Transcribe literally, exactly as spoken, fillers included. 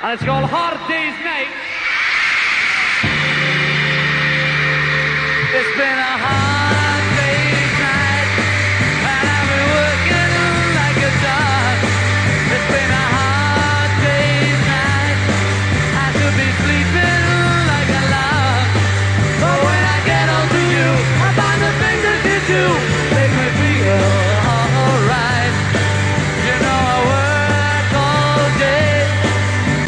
and it's called Hard Day's Night. It's been a hard day's night, and I've been working like a dog. It's been a hard day's night, I should be sleeping like a log. But when I get home to you, I find the things that you do